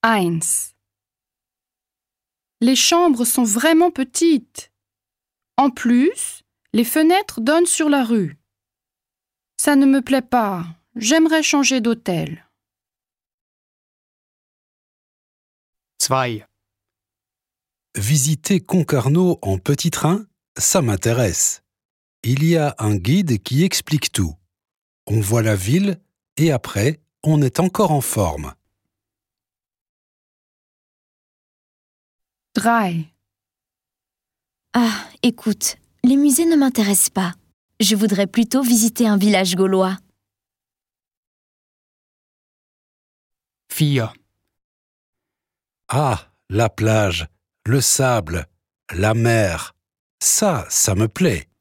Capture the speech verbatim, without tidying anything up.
un. Les chambres sont vraiment petites. En plus, les fenêtres donnent sur la rue. Ça ne me plaît pas. J'aimerais changer d'hôtel. deux. Visiter Concarneau en petit train, ça m'intéresse. Il y a un guide qui explique tout. On voit la ville et après, on est encore en forme. trois. Ah, écoute, les musées ne m'intéressent pas. Je voudrais plutôt visiter un village gaulois. quatre. Ah, la plage, le sable, la mer, ça, ça me plaît.